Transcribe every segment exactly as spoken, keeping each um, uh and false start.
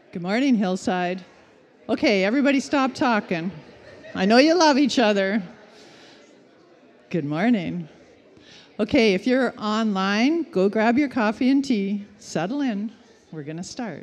Good morning, Hillside. Okay, everybody stop talking. I know you love each other. Good morning. Okay, if you're online, go grab your coffee and tea, settle in. We're going to start.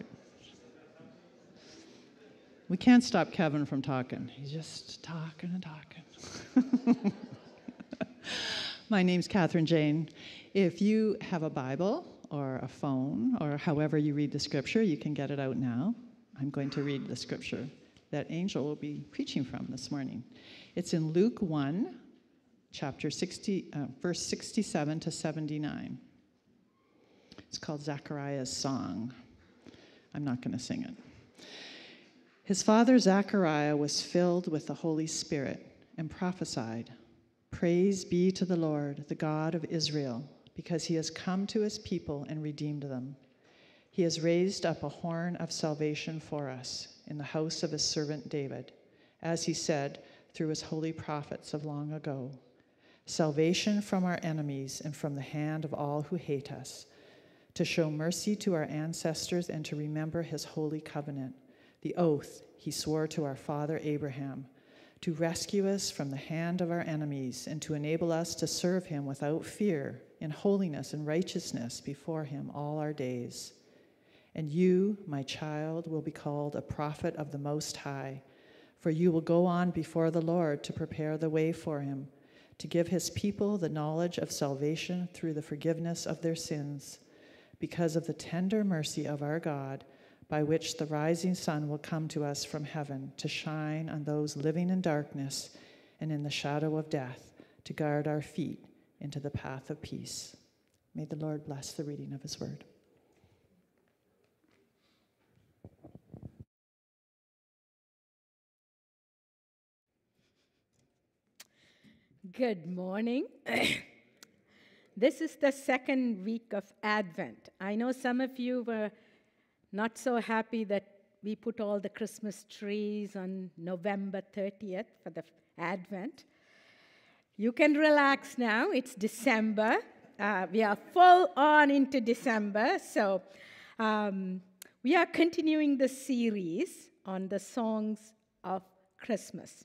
We can't stop Kevin from talking. He's just talking and talking. My name's Catherine Jane. If you have a Bible or a phone or however you read the scripture, you can get it out now. I'm going to read the scripture that Angel will be preaching from this morning. It's in Luke one, chapter sixty, uh, verse sixty-seven to seventy-nine. It's called Zechariah's Song. I'm not going to sing it. His father Zechariah was filled with the Holy Spirit and prophesied, "Praise be to the Lord, the God of Israel, because he has come to his people and redeemed them. He has raised up a horn of salvation for us in the house of his servant David, as he said through his holy prophets of long ago, salvation from our enemies and from the hand of all who hate us, to show mercy to our ancestors and to remember his holy covenant, the oath he swore to our father Abraham, to rescue us from the hand of our enemies and to enable us to serve him without fear in holiness and righteousness before him all our days. And you, my child, will be called a prophet of the Most High, for you will go on before the Lord to prepare the way for him, to give his people the knowledge of salvation through the forgiveness of their sins, because of the tender mercy of our God, by which the rising sun will come to us from heaven to shine on those living in darkness and in the shadow of death, to guard our feet into the path of peace." May the Lord bless the reading of his word. Good morning. This is the second week of Advent. I know some of you were not so happy that we put all the Christmas trees on November thirtieth for the Advent. You can relax now. It's December. Uh, we are full on into December. So um, we are continuing the series on the songs of Christmas.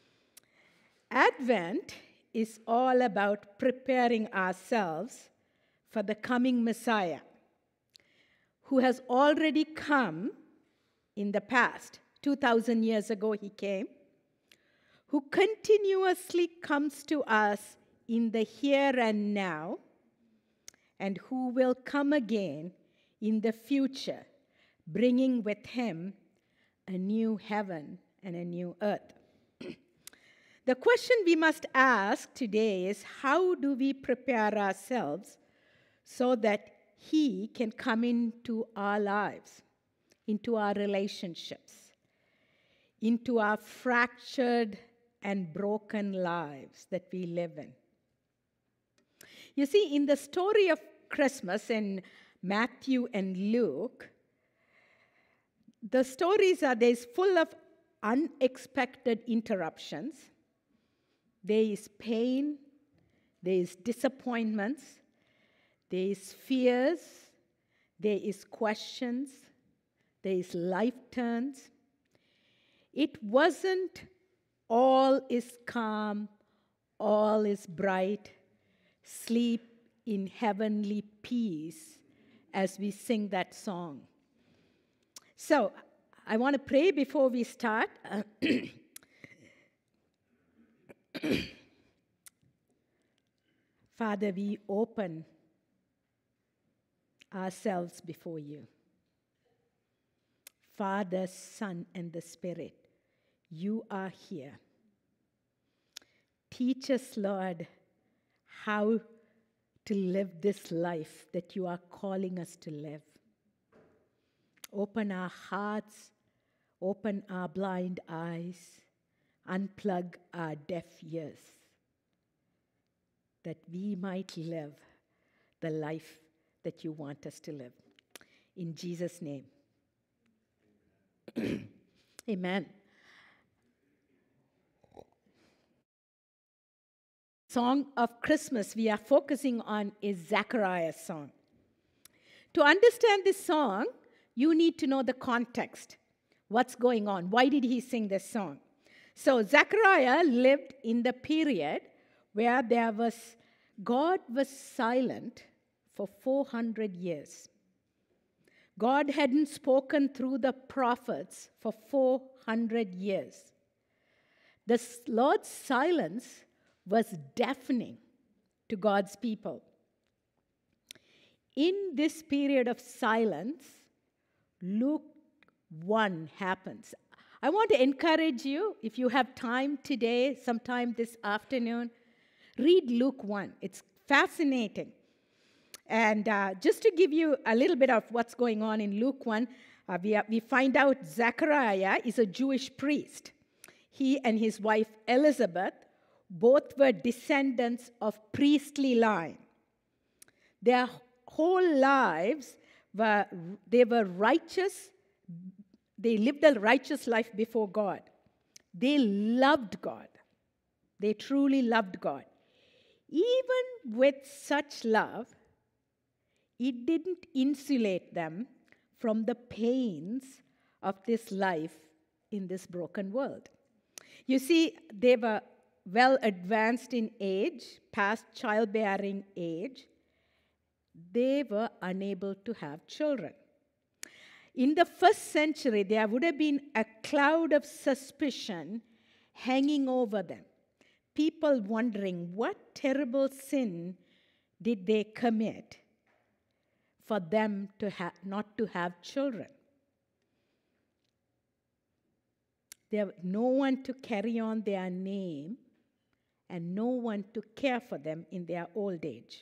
Advent is all about preparing ourselves for the coming Messiah, who has already come in the past. two thousand years ago he came, who continuously comes to us in the here and now, and who will come again in the future, bringing with him a new heaven and a new earth. The question we must ask today is, how do we prepare ourselves so that he can come into our lives, into our relationships, into our fractured and broken lives that we live in? You see, in the story of Christmas in Matthew and Luke, the stories are there's full of unexpected interruptions. There is pain, there is disappointments, there is fears, there is questions, there is life turns. It wasn't all is calm, all is bright, sleep in heavenly peace as we sing that song. So I want to pray before we start. Father, we open ourselves before you. Father, Son, and the Spirit, you are here. Teach us, Lord, how to live this life that you are calling us to live. Open our hearts, open our blind eyes, unplug our deaf ears, that we might live the life that you want us to live. In Jesus' name. Amen. Song of Christmas we are focusing on is Zechariah's song. To understand this song, you need to know the context. What's going on? Why did he sing this song? So Zechariah lived in the period where there was, God was silent for four hundred years. God hadn't spoken through the prophets for four hundred years. The Lord's silence was deafening to God's people. In this period of silence, Luke one happens. I want to encourage you, if you have time today, sometime this afternoon, read Luke one. It's fascinating. And uh, just to give you a little bit of what's going on in Luke one, uh, we, uh, we find out Zechariah is a Jewish priest. He and his wife Elizabeth both were descendants of priestly line. Their whole lives were, they were righteous. They lived a righteous life before God. They loved God. They truly loved God. Even with such love, it didn't insulate them from the pains of this life in this broken world. You see, they were well advanced in age, past childbearing age. They were unable to have children. In the first century, there would have been a cloud of suspicion hanging over them. People wondering what terrible sin did they commit for them to ha- not to have children. There was no one to carry on their name and no one to care for them in their old age.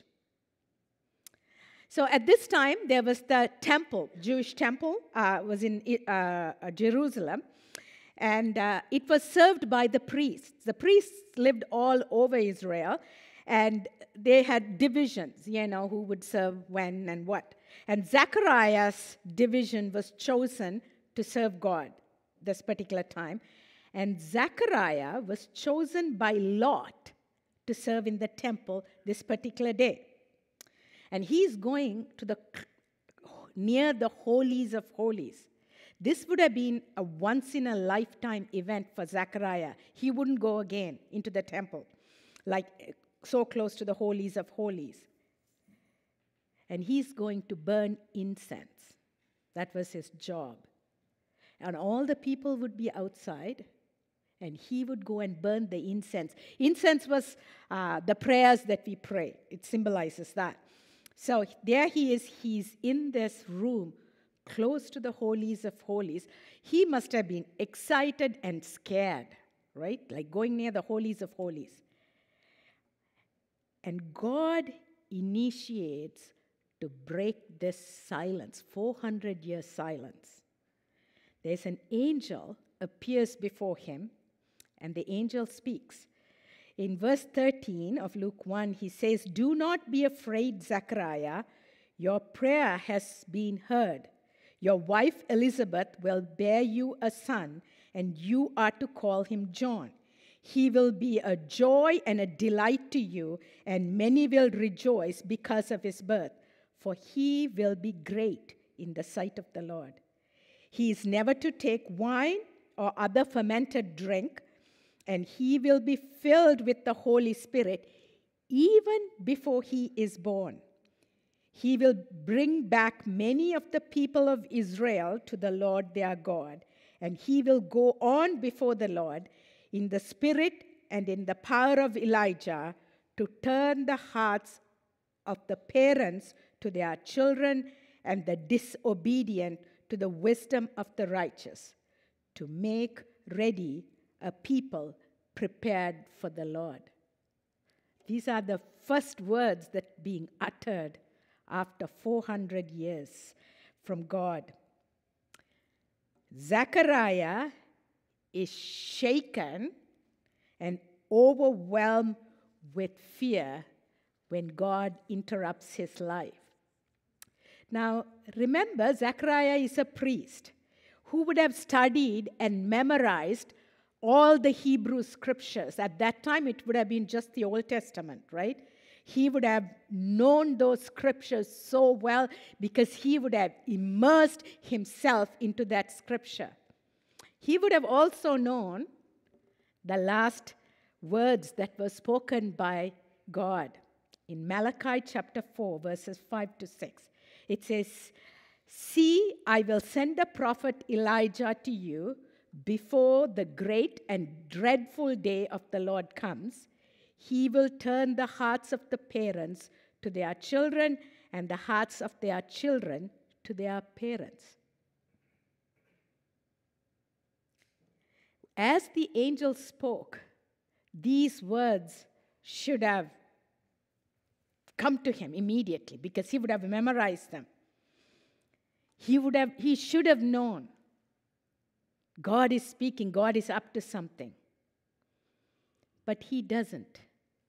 So at this time, there was the temple, Jewish temple, uh, was in uh, Jerusalem, and uh, it was served by the priests. The priests lived all over Israel, and they had divisions, you know, who would serve when and what. And Zechariah's division was chosen to serve God this particular time. And Zechariah was chosen by lot to serve in the temple this particular day. And he's going to the near the holies of holies. This would have been a once-in-a-lifetime event for Zechariah. He wouldn't go again into the temple, like so close to the holies of holies. And he's going to burn incense. That was his job. And all the people would be outside, and he would go and burn the incense. Incense was uh, the prayers that we pray. It symbolizes that. So there he is. He's in this room close to the holies of holies. He must have been excited and scared, right? Like going near the holies of holies. And God initiates to break this silence, four hundred year silence. There's an angel appears before him, and the angel speaks. In verse thirteen of Luke one, he says, "Do not be afraid, Zechariah. Your prayer has been heard. Your wife Elizabeth will bear you a son, and you are to call him John. He will be a joy and a delight to you, and many will rejoice because of his birth, for he will be great in the sight of the Lord. He is never to take wine or other fermented drink, and he will be filled with the Holy Spirit even before he is born. He will bring back many of the people of Israel to the Lord their God, and he will go on before the Lord in the spirit and in the power of Elijah to turn the hearts of the parents to their children and the disobedient to the wisdom of the righteous, to make ready a people prepared for the Lord." These are the first words that being uttered after four hundred years from God. Zechariah is shaken and overwhelmed with fear when God interrupts his life. Now, remember, Zechariah is a priest who would have studied and memorized all the Hebrew scriptures. At that time, it would have been just the Old Testament, right? he would have known those scriptures so well because he would have immersed himself into that scripture. He would have also known the last words that were spoken by God. In Malachi chapter four, verses five to six, it says, "See, I will send the prophet Elijah to you before the great and dreadful day of the Lord comes. He will turn the hearts of the parents to their children and the hearts of their children to their parents." As the angel spoke, these words should have come to him immediately because he would have memorized them. He would have, he should have known God is speaking, God is up to something. But he doesn't.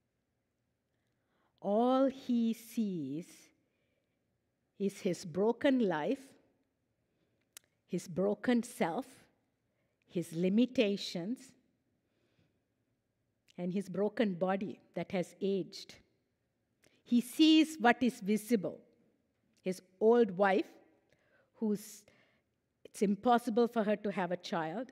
All he sees is his broken life, his broken self, his limitations, and his broken body that has aged. He sees what is visible. His old wife, who's it's impossible for her to have a child.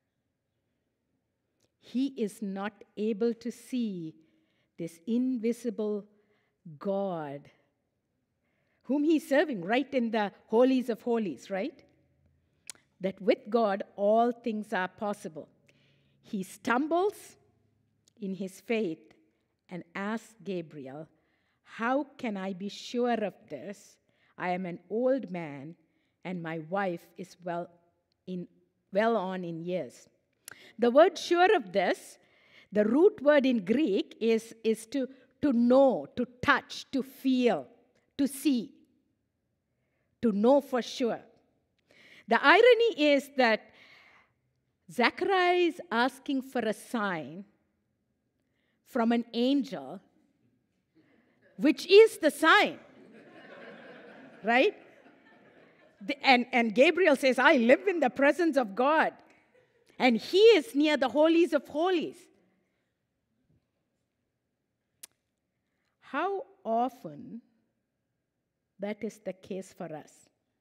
He is not able to see this invisible God whom he's serving right in the holies of holies, right? That with God, all things are possible. He stumbles in his faith and asks Gabriel, "How can I be sure of this? I am an old man, and my wife is well, in, well on in years." The word "sure of this," the root word in Greek is, is to, to know, to touch, to feel, to see, to know for sure. The irony is that Zechariah is asking for a sign from an angel, which is the sign, right? And, and Gabriel says, "I live in the presence of God." And he is near the holies of holies. How often that is the case for us?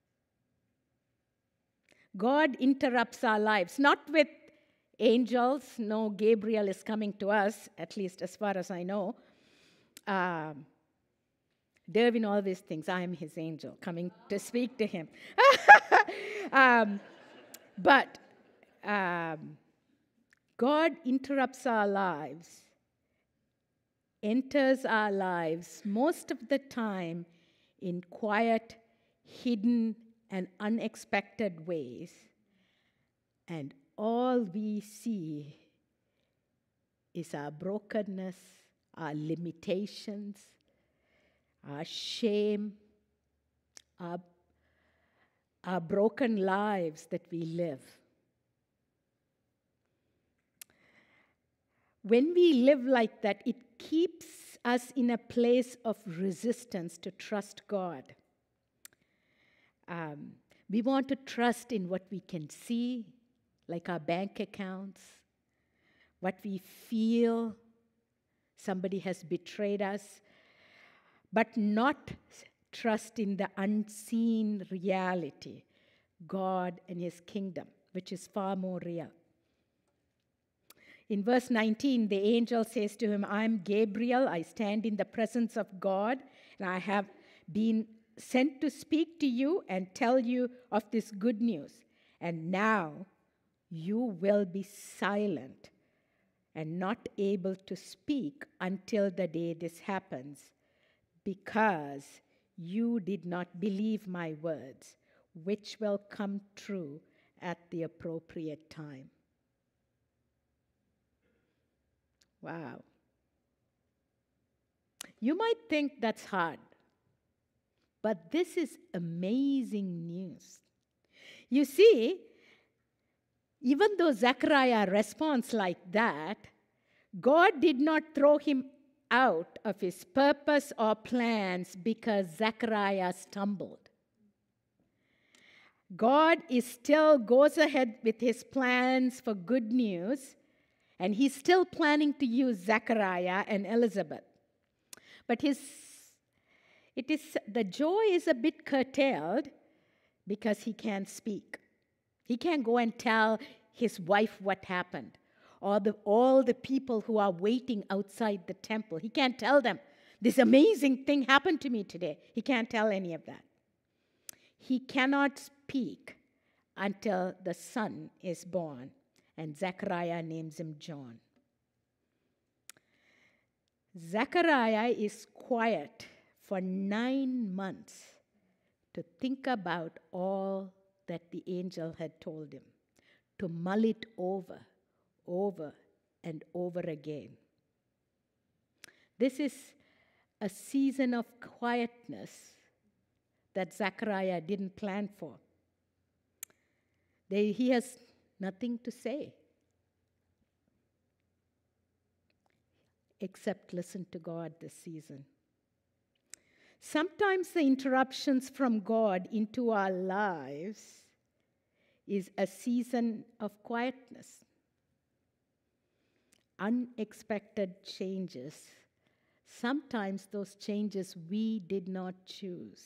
God interrupts our lives, not with angels. No, Gabriel is coming to us, at least as far as I know. Um, Derwin always thinks I am his angel coming to speak to him. um, but um, God interrupts our lives, enters our lives most of the time in quiet, hidden, and unexpected ways. And all we see is our brokenness, our limitations, our shame, our, our broken lives that we live. When we live like that, it keeps us in a place of resistance to trust God. Um, we want to trust in what we can see, like our bank accounts, what we feel, somebody has betrayed us, but not trust in the unseen reality, God and his kingdom, which is far more real. In verse nineteen, the angel says to him, "I am Gabriel, I stand in the presence of God, and I have been sent to speak to you and tell you of this good news. And now you will be silent and not able to speak until the day this happens, because you did not believe my words, which will come true at the appropriate time." Wow. You might think that's hard, but this is amazing news. You see, even though Zechariah responds like that, God did not throw him out of his purpose or plans because Zechariah stumbled. God is still goes ahead with his plans for good news, and he's still planning to use Zechariah and Elizabeth. But his, it is, the joy is a bit curtailed because he can't speak. He can't go and tell his wife what happened, or the, all the people who are waiting outside the temple. He can't tell them, this amazing thing happened to me today. He can't tell any of that. He cannot speak until the son is born, and Zechariah names him John. Zechariah is quiet for nine months to think about all that the angel had told him, to mull it over, over and over again. This is a season of quietness that Zechariah didn't plan for. They, he has nothing to say except listen to God this season. Sometimes the interruptions from God into our lives is a season of quietness. Unexpected changes. Sometimes those changes we did not choose.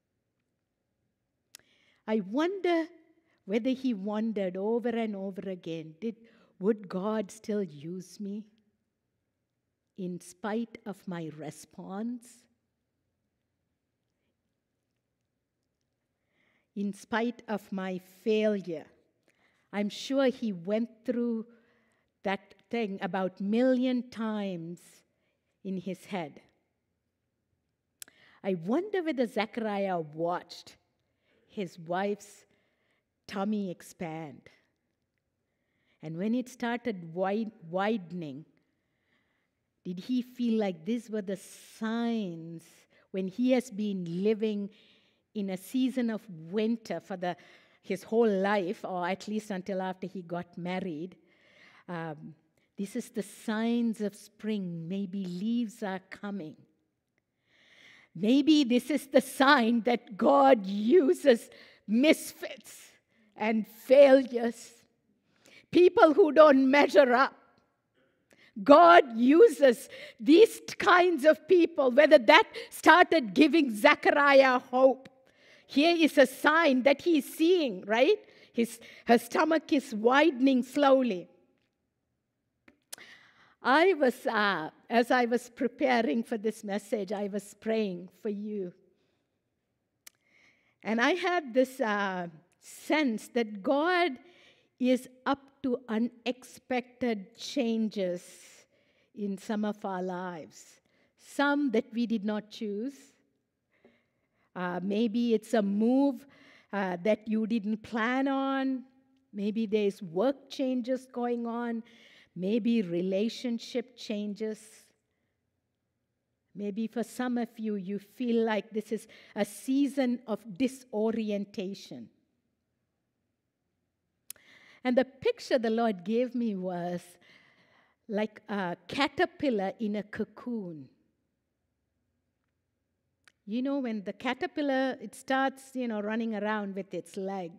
I wonder whether he wondered over and over again, did, would God still use me in spite of my response? In spite of my failure? I'm sure he went through that thing about a million times in his head. I wonder whether Zechariah watched his wife's tummy expand. And when it started wide, widening, did he feel like these were the signs when he has been living in a season of winter for the, his whole life, or at least until after he got married? Um, this is the signs of spring. Maybe leaves are coming. Maybe this is the sign that God uses misfits and failures, people who don't measure up. God uses these kinds of people, whether that started giving Zechariah hope. Here is a sign that he's seeing, right? His, her stomach is widening slowly. I was, uh, as I was preparing for this message, I was praying for you. And I had this uh, sense that God is up to unexpected changes in some of our lives. Some that we did not choose. Uh, maybe it's a move uh, that you didn't plan on. Maybe there's work changes going on. Maybe relationship changes. Maybe for some of you, you feel like this is a season of disorientation. And the picture the Lord gave me was like a caterpillar in a cocoon. You know, when the caterpillar, it starts, you know, running around with its legs.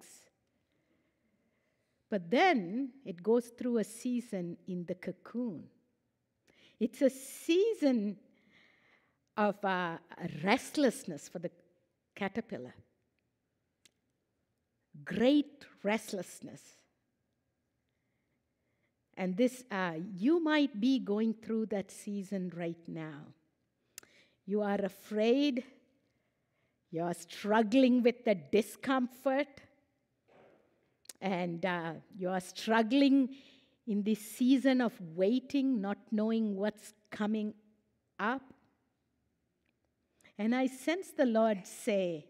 But then it goes through a season in the cocoon. It's a season of uh, restlessness for the caterpillar. Great restlessness. And this, uh, you might be going through that season right now. You are afraid. You are struggling with the discomfort. And uh, you are struggling in this season of waiting, not knowing what's coming up. And I sense the Lord say,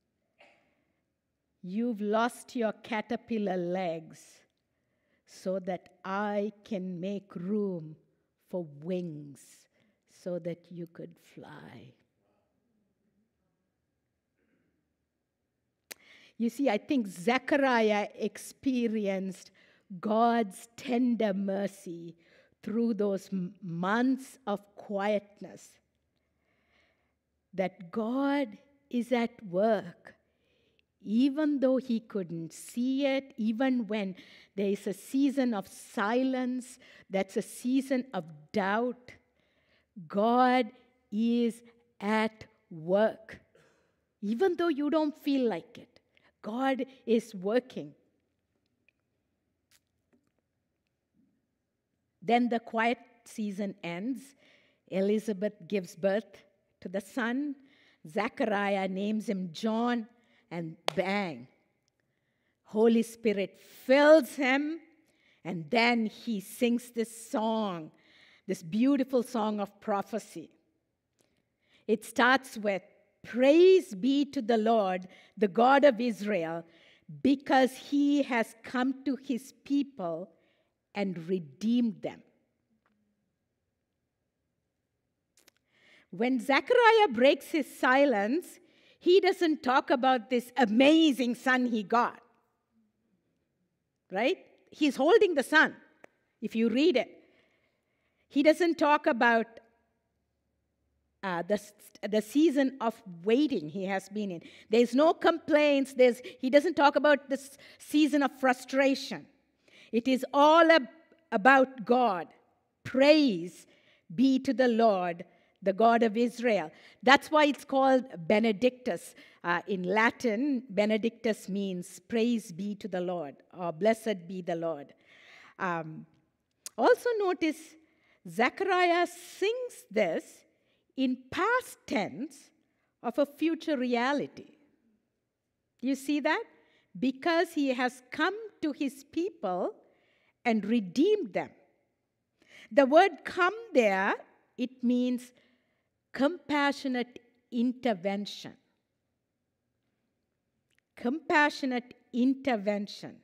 you've lost your caterpillar legs so that I can make room for wings so that you could fly. You see, I think Zechariah experienced God's tender mercy through those m- months of quietness. That God is at work, even though he couldn't see it, even when there is a season of silence, that's a season of doubt. God is at work. Even though you don't feel like it, God is working. Then the quiet season ends. Elizabeth gives birth to the son. Zechariah names him John, and bang, Holy Spirit fills him, and then he sings this song, this beautiful song of prophecy. It starts with, "Praise be to the Lord, the God of Israel, because he has come to his people and redeemed them." When Zechariah breaks his silence, he doesn't talk about this amazing son he got. Right? He's holding the son, if you read it. He doesn't talk about uh, the, the season of waiting he has been in. There's no complaints. There's, he doesn't talk about this season of frustration. It is all ab- about God. Praise be to the Lord, the God of Israel. That's why it's called Benedictus. Uh, in Latin, Benedictus means praise be to the Lord, or blessed be the Lord. Um, also notice, Zechariah sings this in past tense of a future reality. You see that? Because he has come to his people and redeemed them. The word "come" there, it means compassionate intervention. Compassionate intervention.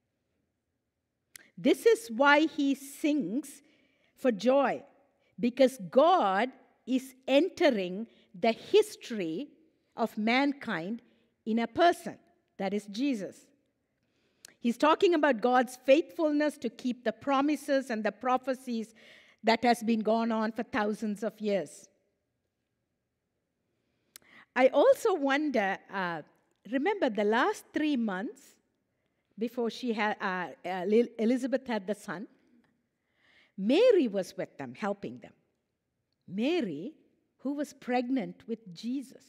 This is why he sings for joy, because God is entering the history of mankind in a person, that is Jesus. He's talking about God's faithfulness to keep the promises and the prophecies that has been going on for thousands of years. I also wonder, uh, remember the last three months before she had, uh, uh, Elizabeth had the son, Mary was with them, helping them. Mary, who was pregnant with Jesus.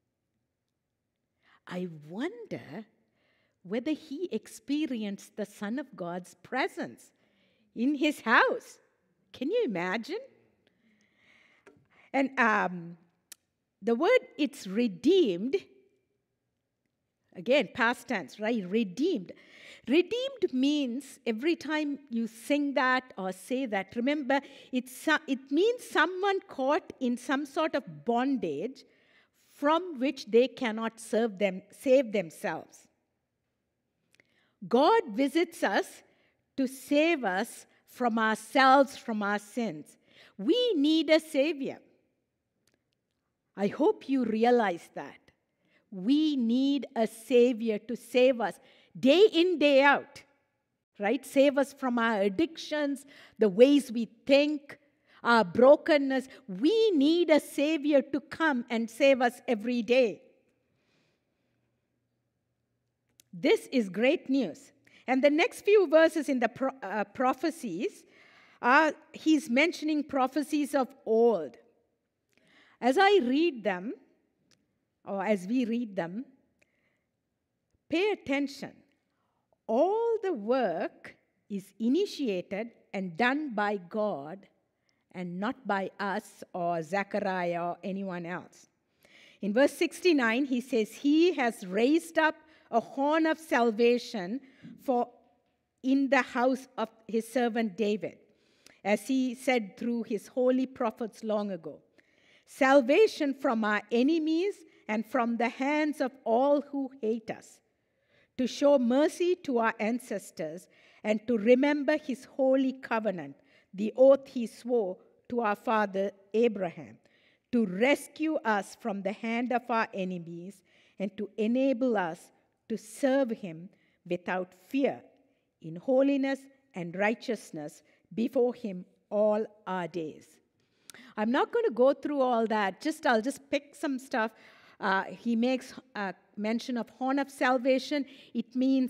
I wonder whether he experienced the Son of God's presence in his house. Can you imagine? And um, the word, it's redeemed. Again, past tense, right? Redeemed. Redeemed means every time you sing that or say that, remember, it's, it means someone caught in some sort of bondage from which they cannot serve them, save themselves. God visits us to save us from ourselves, from our sins. We need a Savior. I hope you realize that. We need a Savior to save us day in, day out, right? Save us from our addictions, the ways we think, our brokenness. We need a Savior to come and save us every day. This is great news. And the next few verses in the pro- uh, prophecies, are, he's mentioning prophecies of old. As I read them, or as we read them, pay attention. All the work is initiated and done by God and not by us or Zechariah or anyone else. In verse sixty-nine, he says, "He has raised up a horn of salvation for in the house of his servant David, as he said through his holy prophets long ago. Salvation from our enemies and from the hands of all who hate us, to show mercy to our ancestors and to remember his holy covenant, the oath he swore to our father Abraham, to rescue us from the hand of our enemies and to enable us to serve him without fear, in holiness and righteousness before him all our days." I'm not going to go through all that. Just I'll just pick some stuff. Uh, he makes uh, mention of horn of salvation. It means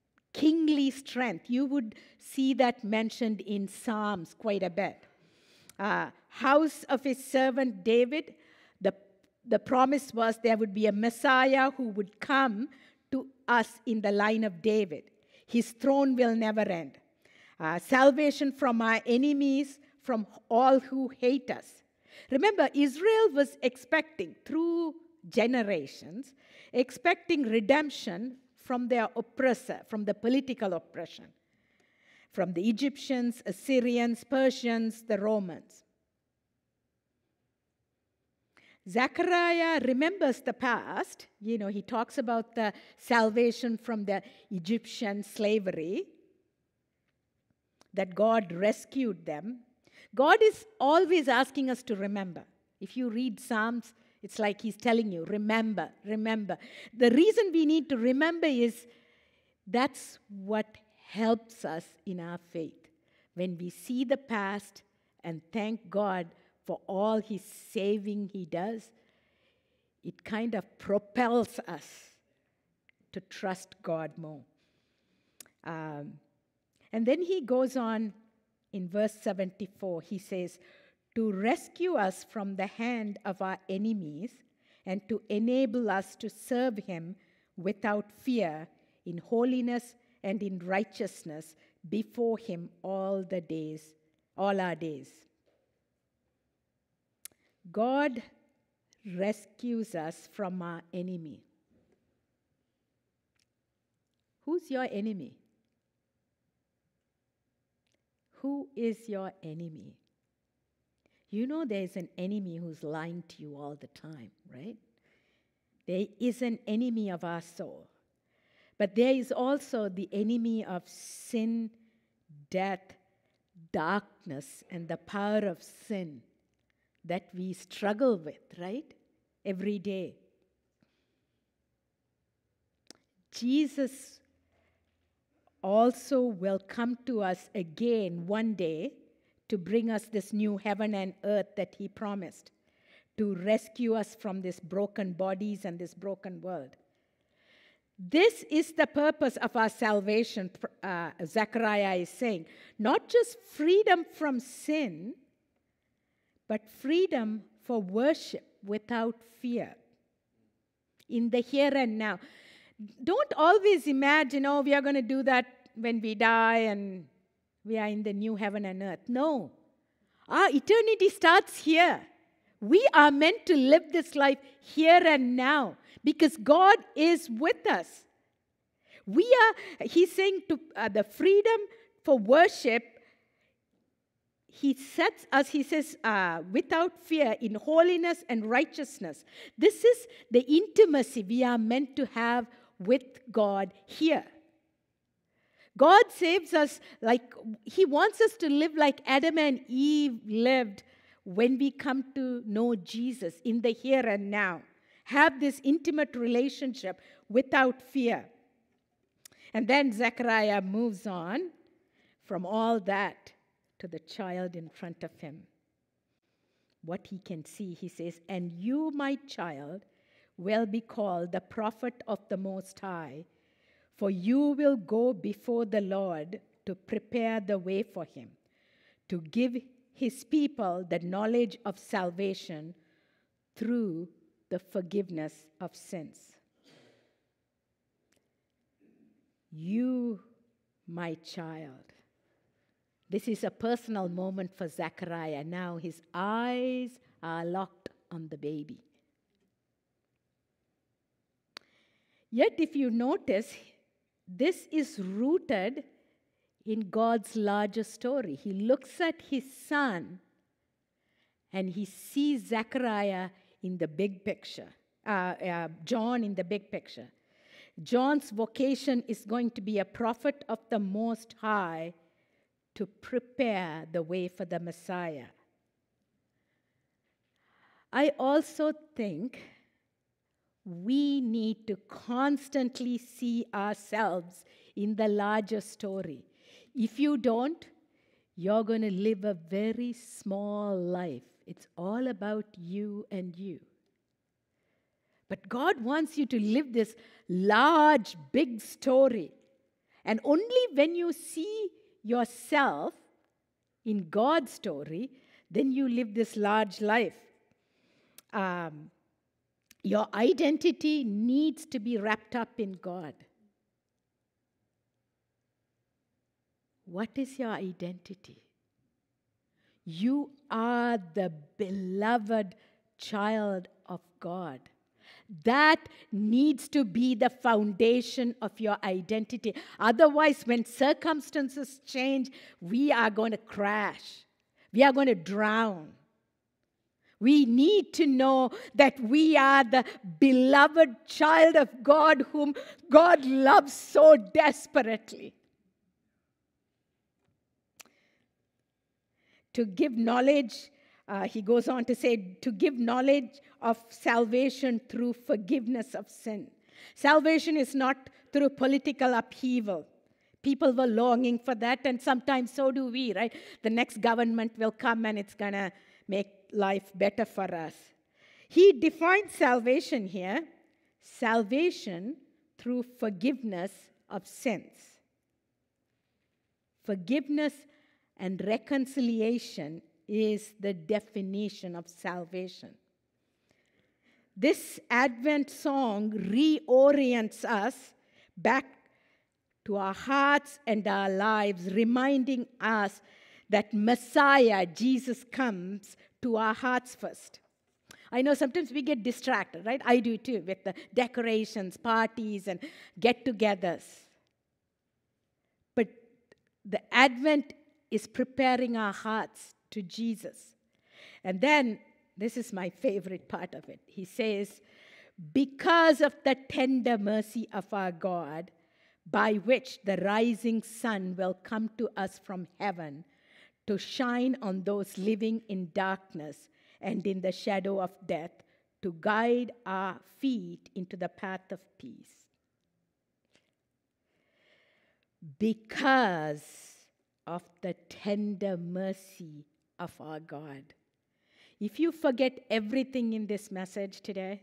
kingly strength. You would see that mentioned in Psalms quite a bit. uh, house of his servant David, the, the promise was there would be a Messiah who would come to us in the line of David. His throne will never end. Uh, salvation from our enemies, from all who hate us. Remember, Israel was expecting, through generations, expecting redemption from their oppressor, from the political oppression, from the Egyptians, Assyrians, Persians, the Romans. Zechariah remembers the past. You know, he talks about the salvation from the Egyptian slavery, that God rescued them. God is always asking us to remember. If you read Psalms, it's like he's telling you, remember, remember. The reason we need to remember is that's what helps us in our faith. When we see the past and thank God for all his saving he does, it kind of propels us to trust God more. Um, and then he goes on in verse seventy-four. He says, to rescue us from the hand of our enemies and to enable us to serve him without fear, in holiness and in righteousness before him all the days, all our days. God rescues us from our enemy. Who's your enemy? Who is your enemy? You know there's an enemy who's lying to you all the time, right? There is an enemy of our soul. But there is also the enemy of sin, death, darkness, and the power of sin that we struggle with, right? Every day. Jesus also will come to us again one day to bring us this new heaven and earth that he promised, to rescue us from these broken bodies and this broken world. This is the purpose of our salvation, uh, Zechariah is saying. Not just freedom from sin, but freedom for worship without fear. In the here and now. Don't always imagine, oh, we are going to do that when we die and we are in the new heaven and earth. No. Our eternity starts here. We are meant to live this life here and now because God is with us. We are, he's saying to uh, the freedom for worship, he sets us, he says, uh, without fear, in holiness and righteousness. This is the intimacy we are meant to have with God here. God saves us like, he wants us to live like Adam and Eve lived when we come to know Jesus in the here and now. Have this intimate relationship without fear. And then Zechariah moves on from all that to the child in front of him. What he can see, he says, and you, my child, will be called the prophet of the Most High, for you will go before the Lord to prepare the way for him, to give his people the knowledge of salvation through the forgiveness of sins. You, my child. This is a personal moment for Zechariah. Now his eyes are locked on the baby. Yet, if you notice, this is rooted in God's larger story. He looks at his son and he sees Zechariah in the big picture, uh, uh, John in the big picture. John's vocation is going to be a prophet of the Most High to prepare the way for the Messiah. I also think we need to constantly see ourselves in the larger story. If you don't, you're going to live a very small life. It's all about you and you. But God wants you to live this large, big story. And only when you see yourself in God's story, then you live this large life. Um, your identity needs to be wrapped up in God. What is your identity? You are the beloved child of God. That needs to be the foundation of your identity. Otherwise, when circumstances change, we are going to crash. We are going to drown. We need to know that we are the beloved child of God whom God loves so desperately. To give knowledge, uh, he goes on to say, to give knowledge of salvation through forgiveness of sin. Salvation is not through political upheaval. People were longing for that, and sometimes so do we, right? The next government will come and it's going to make life better for us. He defines salvation here, salvation through forgiveness of sins. Forgiveness and reconciliation is the definition of salvation. This Advent song reorients us back to our hearts and our lives, reminding us that Messiah, Jesus, comes to our hearts first. I know sometimes we get distracted, right? I do too, with the decorations, parties, and get-togethers. But the Advent is preparing our hearts to Jesus. And then, this is my favorite part of it. He says, because of the tender mercy of our God, by which the rising sun will come to us from heaven to shine on those living in darkness and in the shadow of death, to guide our feet into the path of peace. Because of the tender mercy of our God. If you forget everything in this message today,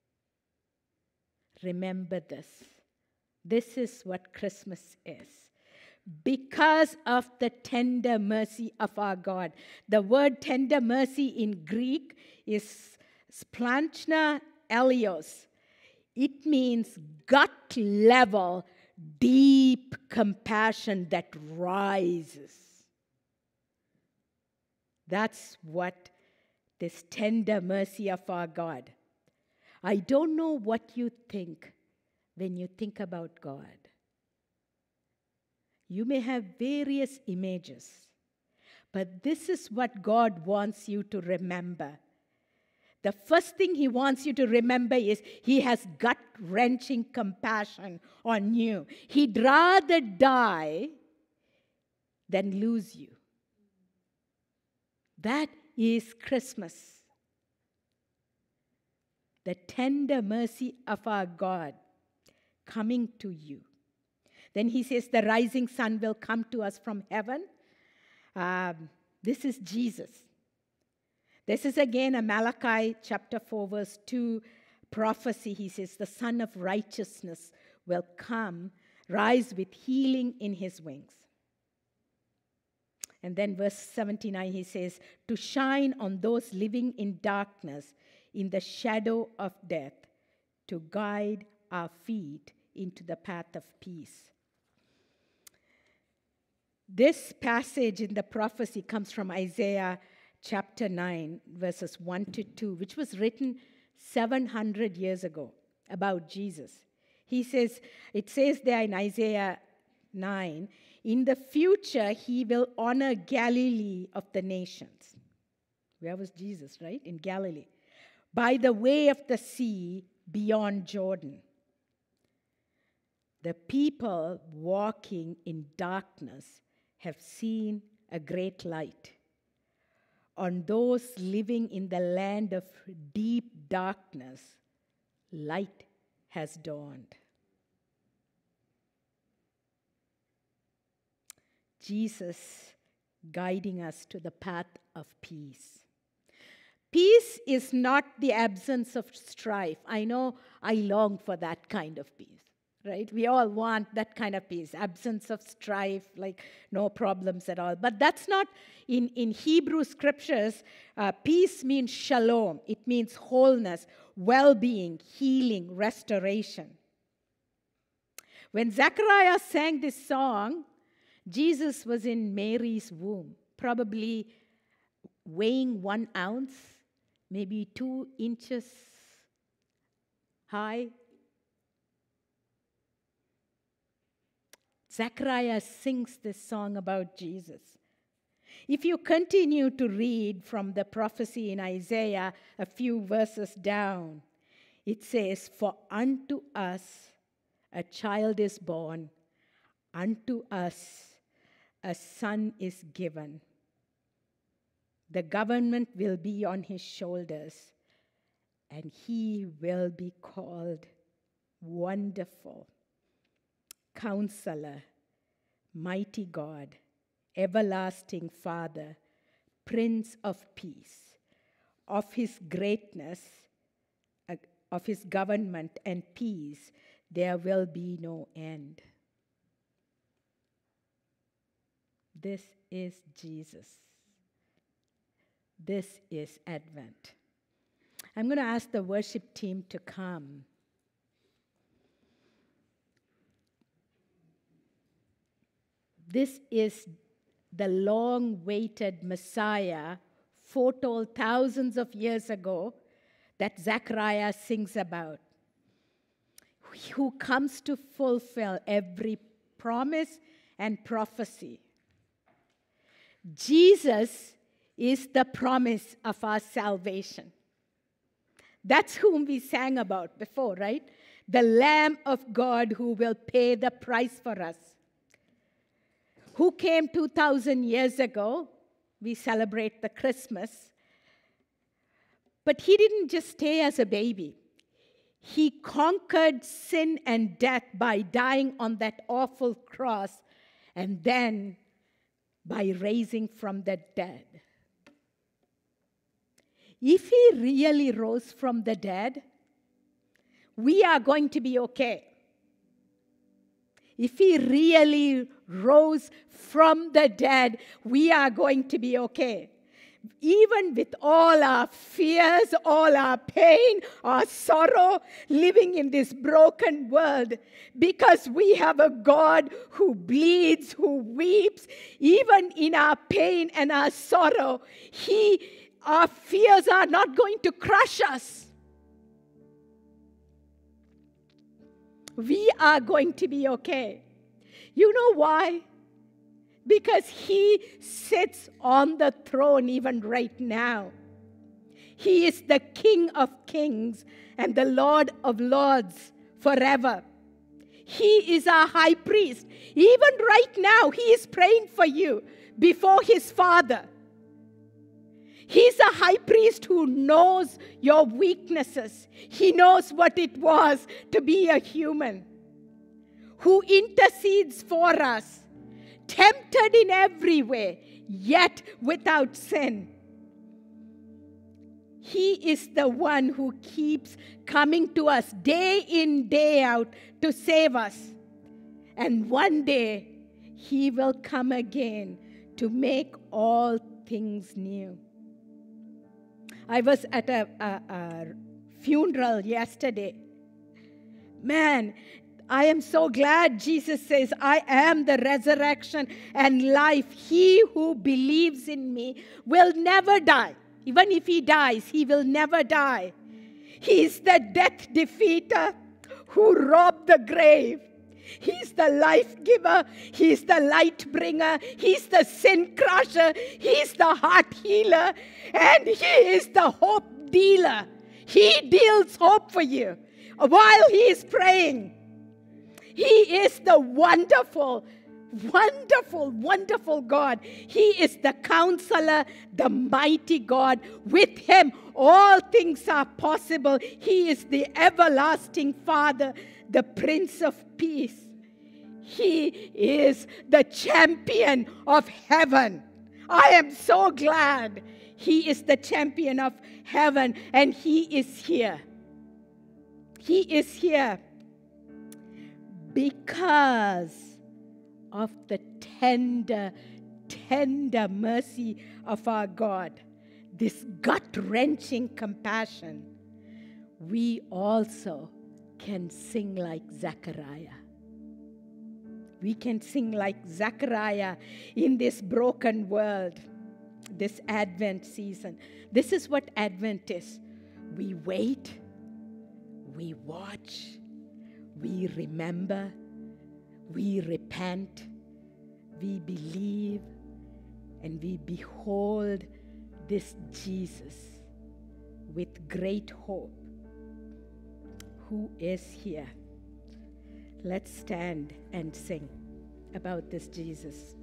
remember this. This is what Christmas is. Because of the tender mercy of our God. The word tender mercy in Greek is splanchna elios. It means gut level, deep compassion that rises. That's what this tender mercy of our God. I don't know what you think when you think about God. You may have various images, but this is what God wants you to remember. The first thing he wants you to remember is he has gut-wrenching compassion on you. He'd rather die than lose you. That is Christmas. The tender mercy of our God coming to you. Then he says the rising sun will come to us from heaven. Um, this is Jesus. This is again a Malachi chapter four verse two prophecy. He says the Son of Righteousness will come, rise with healing in his wings. And then verse seventy-nine he says, to shine on those living in darkness, in the shadow of death, to guide our feet into the path of peace. This passage in the prophecy comes from Isaiah chapter nine, verses one to two, which was written seven hundred years ago about Jesus. He says, it says there in Isaiah nine, in the future he will honor Galilee of the nations. Where was Jesus, right? In Galilee. By the way of the sea beyond Jordan. The people walking in darkness have seen a great light. On those living in the land of deep darkness, light has dawned. Jesus guiding us to the path of peace. Peace is not the absence of strife. I know I long for that kind of peace. right? We all want that kind of peace, absence of strife, like no problems at all. But that's not, in, in Hebrew scriptures, uh, peace means shalom. It means wholeness, well-being, healing, restoration. When Zechariah sang this song, Jesus was in Mary's womb, probably weighing one ounce, maybe two inches high. Zechariah sings this song about Jesus. If you continue to read from the prophecy in Isaiah a few verses down, it says, "For unto us a child is born, unto us a son is given. The government will be on his shoulders, and he will be called Wonderful, Counselor, Mighty God, Everlasting Father, Prince of Peace. Of his greatness, uh, of his government and peace, there will be no end." This is Jesus. This is Advent. I'm going to ask the worship team to come. This is the long-awaited Messiah, foretold thousands of years ago, that Zechariah sings about, who comes to fulfill every promise and prophecy. Jesus is the promise of our salvation. That's whom we sang about before, right? The Lamb of God who will pay the price for us. Who came two thousand years ago. We celebrate the Christmas. But he didn't just stay as a baby. He conquered sin and death by dying on that awful cross, and then by raising from the dead. If he really rose from the dead, we are going to be okay. If he really rose from the dead, we are going to be okay. Even with all our fears, all our pain, our sorrow, living in this broken world, because we have a God who bleeds, who weeps, even in our pain and our sorrow, he, our fears are not going to crush us. We are going to be okay. You know why? Because he sits on the throne even right now. He is the King of kings and the Lord of lords forever. He is our high priest. Even right now, he is praying for you before his Father. He's a high priest who knows your weaknesses. He knows what it was to be a human, who intercedes for us, tempted in every way, yet without sin. He is the one who keeps coming to us day in, day out to save us. And one day, he will come again to make all things new. I was at a, a, a funeral yesterday. Man, I am so glad Jesus says, I am the resurrection and life. He who believes in me will never die. Even if he dies, he will never die. He is the death defeater who robbed the grave. He's the life giver. He's the light bringer. He's the sin crusher. He's the heart healer. And he is the hope dealer. He deals hope for you while he is praying. He is the wonderful, wonderful, wonderful God. He is the counselor, the mighty God. With him, all things are possible. He is the everlasting Father, the Prince of Peace. He is the champion of heaven. I am so glad he is the champion of heaven, and he is here. He is here. because of the tender, tender mercy of our God, this gut-wrenching compassion, we also can sing like Zechariah. We can sing like Zechariah in this broken world, this Advent season. This is what Advent is. We wait, we watch, we remember, we repent, we believe, and we behold this Jesus with great hope who is here. Let's stand and sing about this Jesus.